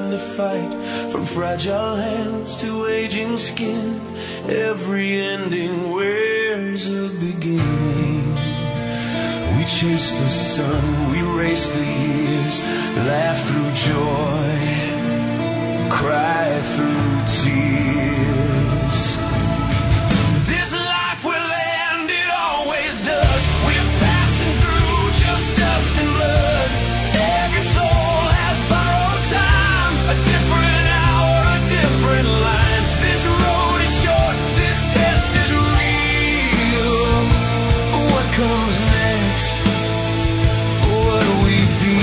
learn to fight. From fragile hands to aging skin, every ending wears a beginning. We chase the sun, we race the years, laugh through joy, cry through tears. This life will end, it always does. We're passing through just dust and blood. Every soul has borrowed time, a different hour, a different line. This road is short, this test is real. What comes next? For what we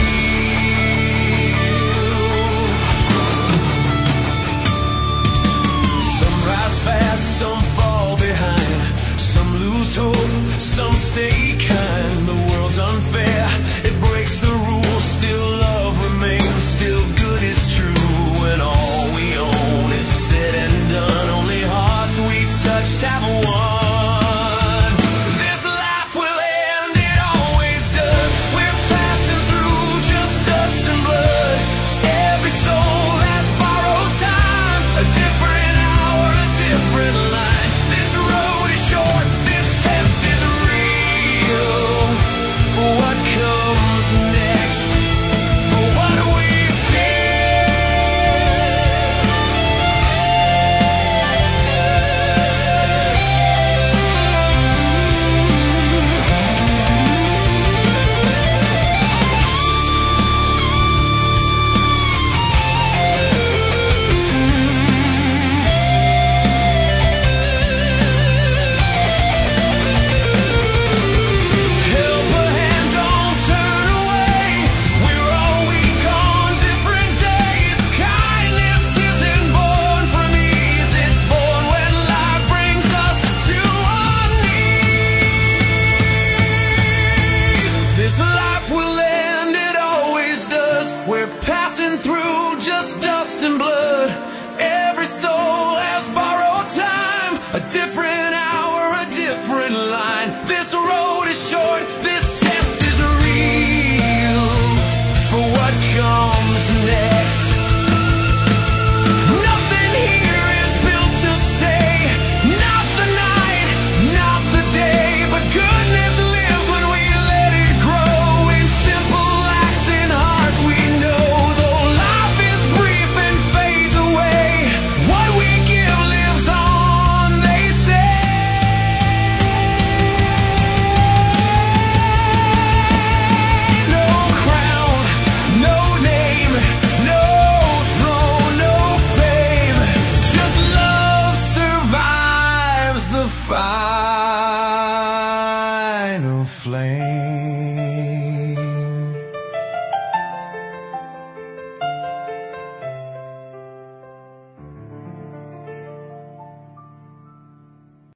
feel. Some rise fast, some fall behind. Some lose hope, some stay kind. The world's unfair, it breaks the rules. Still love remains, still good is true. When all we own is said and done, only hearts we touched have won. This life will end, it always does. We're passing through just dust and blood. Every soul has borrowed time, a different hour, a different line. This road is short, this test is real. For what comes next? For what we help a hand, don't turn away. We're all weak on different days. Kindness isn't born from ease, it's born when life brings us to our knees. This life will end, it always does. We're passing through just dust and blood. Every soul has borrowed time, a different hour, a different line. This road is short, this test is real. For what comes next? Nothing here is built to stay. Not the night, not the day, but goodness lives when we let it grow. In simple acts, in hearts we know. Though life is brief and fades away, what we give lives on, they say. No crown, no name, no throne, no fame. Just love survives the final flame.